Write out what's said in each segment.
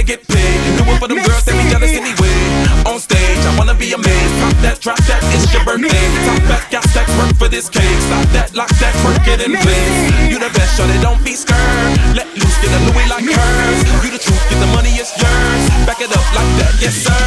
get paid. Do it for them girls, they be jealous anyway. On stage, I wanna be amazed. Pop that, drop that, it's your birthday. Top back, got stacks, work for this cake. Stop that, lock that, work it in place. You the best, shorty, don't be scared. Let loose, get a Louis like hers. You the truth, get the money, it's yours. Back it up like that, yes sir.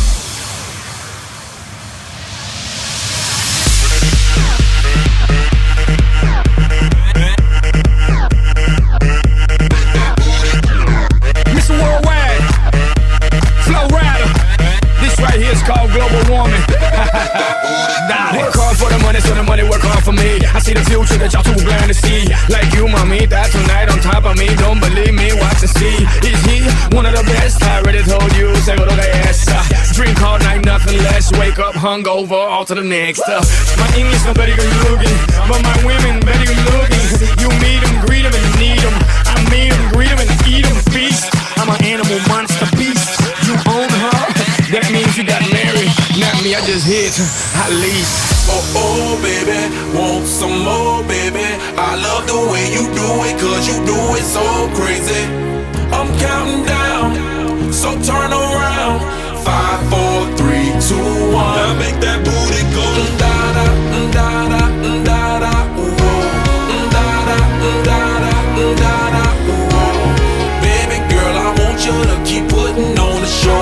Called global warming. Work hard for the money, so the money work hard for me. I see the future that y'all too blind to see. Like you, mommy, that tonight on top of me. Don't believe me, watch and see. Is he one of the best? I already told you, say go to the ass. Drink all night, nothing less. Wake up hungover, all to the next. My English no better than looking, but my women better than looking. You meet them, greet them, and need them. I meet them, greet them, and eat them. Beast, I'm an animal monster beast. You own her, that means you got married. Not me, I just hit at least. Oh, baby, want some more, baby. I love the way you do it, cause you do it so crazy. I'm counting down, so turn around. 5, 4, 3, 2, 1. Now make that booty go da-da, da-da, da-da, whoa. Da-da, da-da, da-da, whoa. Baby girl, I want you to keep putting on the show.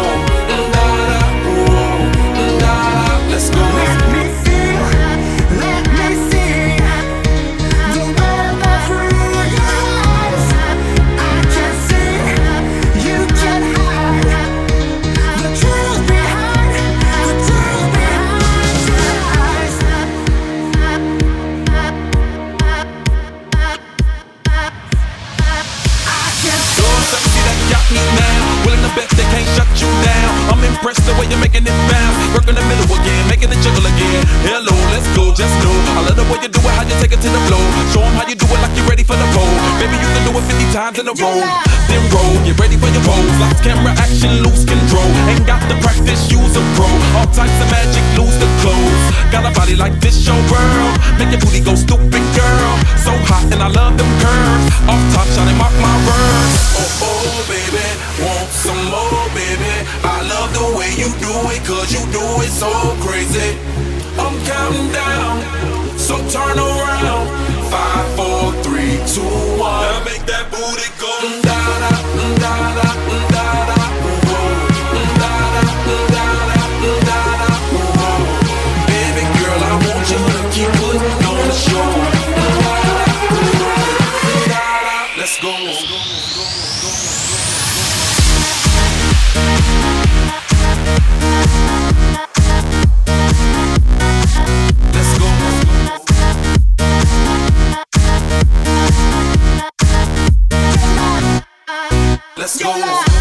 Let's go. Let me see the world through your eyes. I can see, you can hide the truth behind your eyes. I can See that got me now. Willing to bet they can't shut you down. I'm impressed the way you're making it bounce. Work in the middle again, making it jiggle again. Hello, let's go, just know I love the way you do it, how you take it to the floor. Show them how you do it like you're ready for the pole. Baby, you can do it 50 times in a row. Then roll, get ready for your pose. Lights, camera, action, lose control. Ain't got the practice, use a pro. All types of magic, lose the clothes. Got a body like this, your world. Make your booty go stupid, girl. So hot and I love them curves. Off top, shining, mark my words. Oh, baby, want some more, baby. I love the way you do it, cause you do it so crazy. I'm counting down, so turn around. 5, 4, 3, 2, 1. Now make that booty go da-da, da-da, da-da, whoa. Da-da, da-da, da-da, whoa. Baby girl, I want you to keep putting on the show. Da-da, let's go. Let's go.